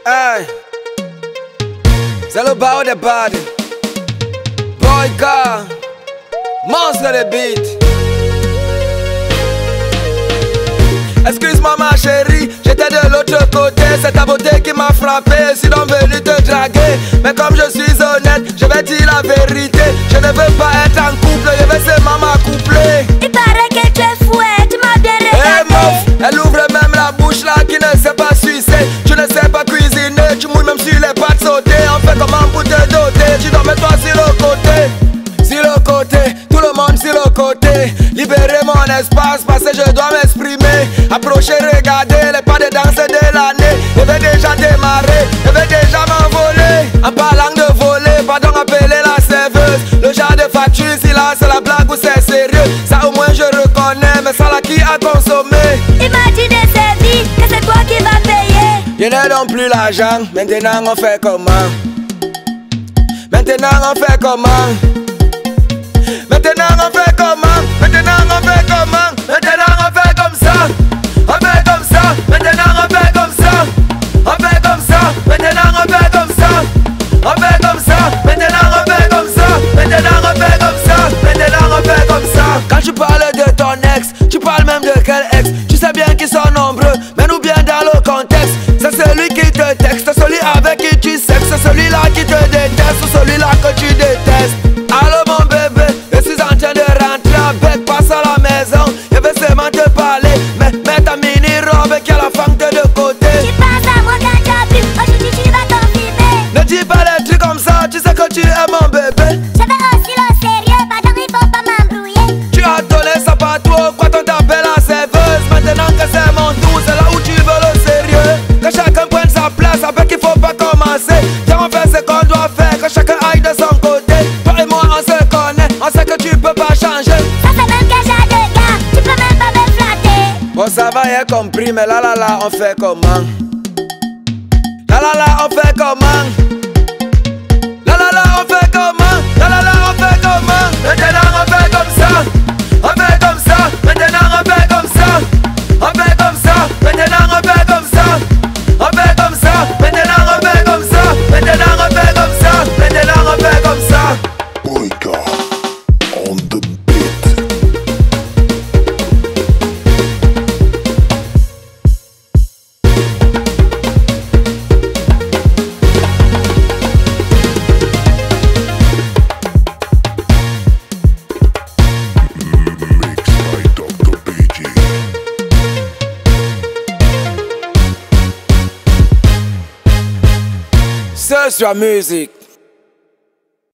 Hey, c'est le bas des bad. Boyka, monstre de beat. Excuse-moi ma chérie, j'étais de l'autre côté. C'est ta beauté qui m'a frappé, sinon venu te draguer. Mais comme je suis honnête, je vais dire la vérité. Je ne veux pas être en couple, je veux seulement m'accoupler. Il paraît que tu es fouet, tu m'as bien regardé. Hey meuf, elle ouvre même la bouche là qui ne sait pas sucer. Tu ne sais pas cuisiner, tu mouilles même sur les pâtes sautées. On fait comment pour te doter, tu dois mettre toi sur le côté. Sur le côté, tout le monde sur le côté. Libérer mon espace parce que je dois m'exprimer. Approcher, regarder les pas de danse de l'année. Je vais déjà démarrer, je vais déjà m'envoler. En parlant de voler, pardon appeler la serveuse. Le genre de facture si là c'est la blague ou c'est sérieux. Ça au moins je reconnais, mais ça là qui a consommé. Imagine servir que c'est toi qui vas payer. Je n'ai donc plus l'argent, maintenant on fait comment? Maintenant on fait comment? Maintenant on fait comment? Maintenant on fait comment? Maintenant on fait comme ça. On fait comme ça. Maintenant on fait comme ça. On fait comme ça. Maintenant on fait comme ça. On fait comme ça. Maintenant on fait comme ça. Maintenant on fait comme ça. Maintenant on fait comme ça. Quand tu parles de ton ex, tu parles même de quel ex? Tu sais bien qu'ils sont nombreux, mais nous bien dans le contexte. C'est celui qui te texte, celui avec qui tu sexes, c'est celui-là qui te déteste ou celui-là que tu détestes. Allô mon bébé, je suis en train de rentrer avec, passe à la maison. Je veux seulement te parler, mais mets ta mini-robe qui a la fente de côté. Tu penses à moi quand tu as bu, aujourd'hui tu vas t'enfumer. Ne dis pas des trucs comme ça, tu sais que tu es mon bébé. Je vais aussi le sérieux, pardon il faut pas m'embrouiller. Tu as donné ça partout, quoi on t'appelle la serveuse. Maintenant que c'est mon tour, c'est là où tu veux le sérieux. Que chacun prenne sa place, avec qu'il faut pas commencer. Tiens on fait ce qu'on doit faire, que chacun aille de son côté. Toi et moi on se connaît, on sait que tu peux pas changer. Ça c'est même que j'ai de gars, tu peux même pas me flatter. Bon ça va, y'a compris, mais là on fait comment? Là on fait comment? Là on fait comment? Là on fait comment? Maintenant on fait comme ça. On fait comme ça. Maintenant on fait comme ça. On fait comme ça. Maintenant on fait comme ça. On fait comme ça. Maintenant on fait comme ça. Maintenant on fait comme ça. Maintenant on fait comme ça. Boyka on the beat. Mix by Dr. BG. C'est sur la musique.